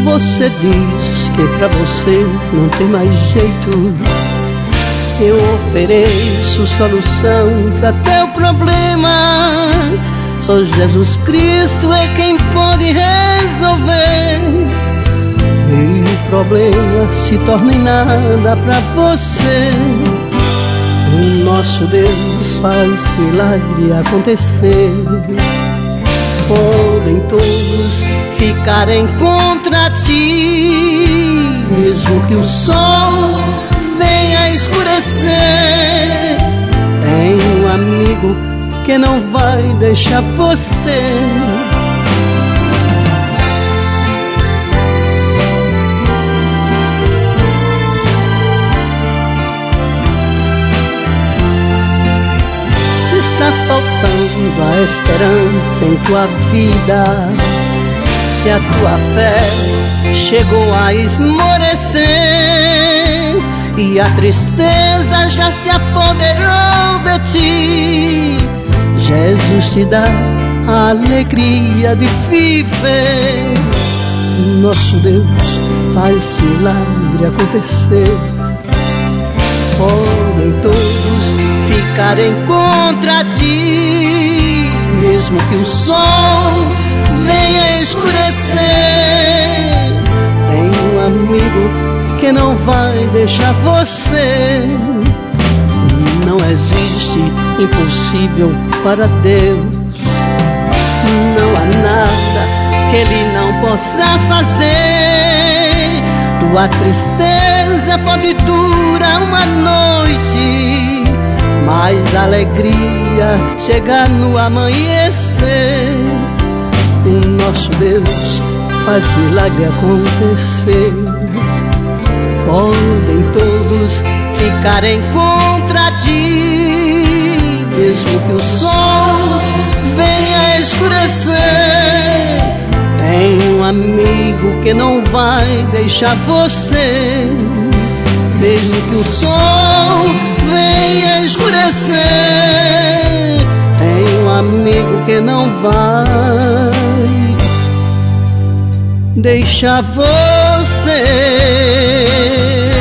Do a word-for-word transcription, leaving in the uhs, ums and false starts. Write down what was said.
Você diz que pra você não tem mais jeito. Eu ofereço solução pra teu problema. Só Jesus Cristo é quem pode resolver. E o problema se torna em nada pra você. O nosso Deus faz milagre acontecer. Podem todos ficarem contra ti, mesmo que o sol venha escurecer. Tem um amigo que não vai deixar você. Se está faltando a esperança em tua vida, se a tua fé chegou a esmorecer e a tristeza já se apoderou de ti, Jesus te dá a alegria de viver. Nosso Deus faz milagre acontecer. Podem todos ficarem contra ti, mesmo que o sol venha escurecer. Tem um amigo que não vai deixar você. Não existe impossível para Deus. Não há nada que Ele não possa fazer. Tua tristeza pode durar uma noite, mas a alegria chega no amanhecer. O nosso Deus faz milagre acontecer. Podem todos ficarem contra ti, mesmo que o sol venha escurecer. Tem um amigo que não vai deixar você, mesmo que o sol venha escurecer. Tem um amigo que não vai deixar você.